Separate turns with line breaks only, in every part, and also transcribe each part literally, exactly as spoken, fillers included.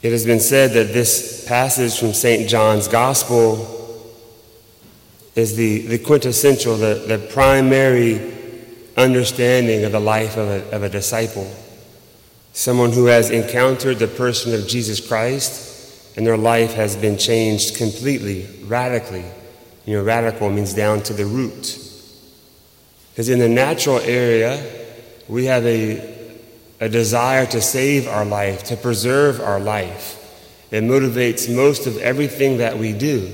It has been said that this passage from Saint John's Gospel is the, the quintessential, the, the primary understanding of the life of a, of a disciple. Someone who has encountered the person of Jesus Christ and their life has been changed completely, radically. You know, radical means down to the root. Because in the natural area, we have a a desire to save our life, to preserve our life. It motivates most of everything that we do.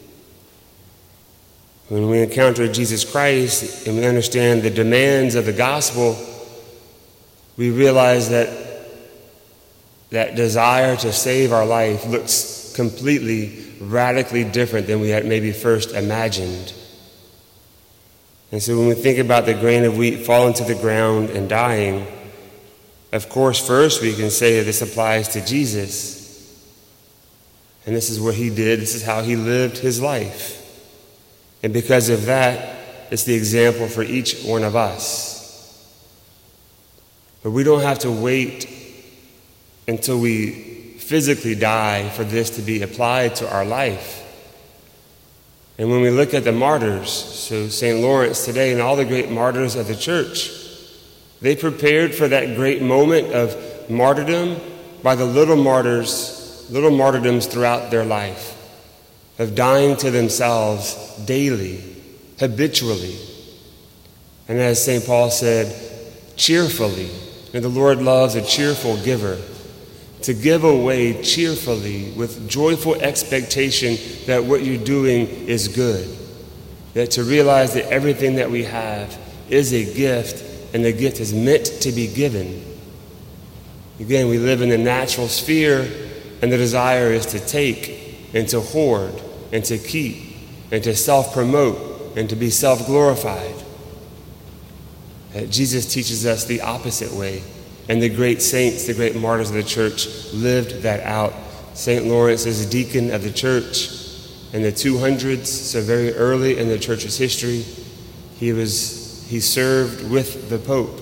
When we encounter Jesus Christ and we understand the demands of the gospel, we realize that that desire to save our life looks completely, radically different than we had maybe first imagined. And so when we think about the grain of wheat falling to the ground and dying, of course, first we can say that this applies to Jesus. And this is what he did. This is how he lived his life. And because of that, it's the example for each one of us. But we don't have to wait until we physically die for this to be applied to our life. And when we look at the martyrs, so Saint Lawrence today and all the great martyrs of the church, they prepared for that great moment of martyrdom by the little martyrs, little martyrdoms throughout their life, of dying to themselves daily, habitually. And as Saint Paul said, cheerfully. And the Lord loves a cheerful giver. To give away cheerfully with joyful expectation that what you're doing is good. That to realize that everything that we have is a gift, and the gift is meant to be given. Again, we live in the natural sphere, and the desire is to take and to hoard and to keep and to self-promote and to be self-glorified. Uh, Jesus teaches us the opposite way, and the great saints, the great martyrs of the church, lived that out. Saint Lawrence is a deacon of the church in the two hundreds, so very early in the church's history. He was He served with the Pope.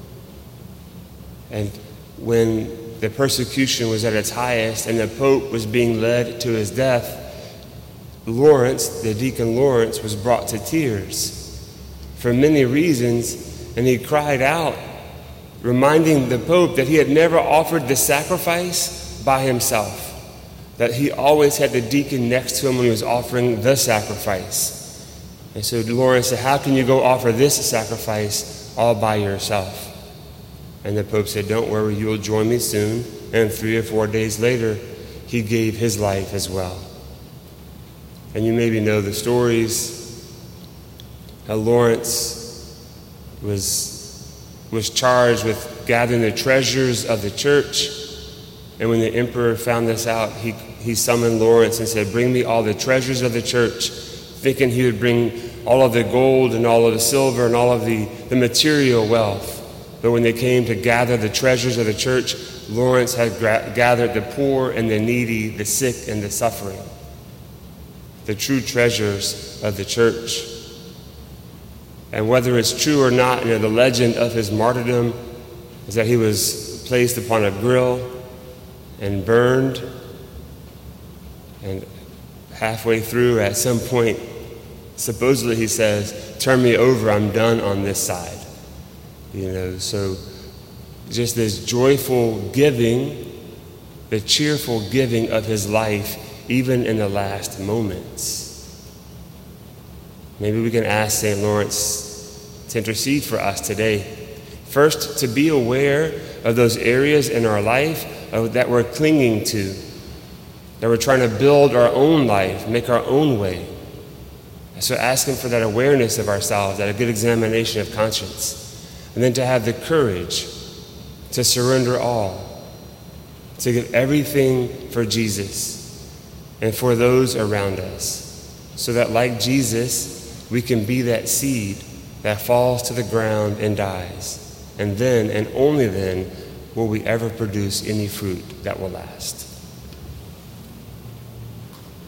And when the persecution was at its highest and the Pope was being led to his death, Lawrence, the deacon Lawrence, was brought to tears for many reasons, and he cried out, reminding the Pope that he had never offered the sacrifice by himself, that he always had the deacon next to him when he was offering the sacrifice. And so Lawrence said, how can you go offer this sacrifice all by yourself? And the Pope said, don't worry, you will join me soon. And three or four days later, he gave his life as well. And you maybe know the stories. How Lawrence was, was charged with gathering the treasures of the church. And when the emperor found this out, he, he summoned Lawrence and said, bring me all the treasures of the church, thinking he would bring all of the gold and all of the silver and all of the, the material wealth. But when they came to gather the treasures of the church, Lawrence had gra- gathered the poor and the needy, the sick and the suffering, the true treasures of the church. And whether it's true or not, you know, the legend of his martyrdom is that he was placed upon a grill and burned, and halfway through, at some point, supposedly he says, turn me over, I'm done on this side. You know, so just this joyful giving, the cheerful giving of his life, even in the last moments. Maybe we can ask Saint Lawrence to intercede for us today. First, to be aware of those areas in our life that we're clinging to, that we're trying to build our own life, make our own way. So ask him for that awareness of ourselves, that a good examination of conscience. And then to have the courage to surrender all, to give everything for Jesus and for those around us, so that like Jesus, we can be that seed that falls to the ground and dies. And then, and only then, will we ever produce any fruit that will last.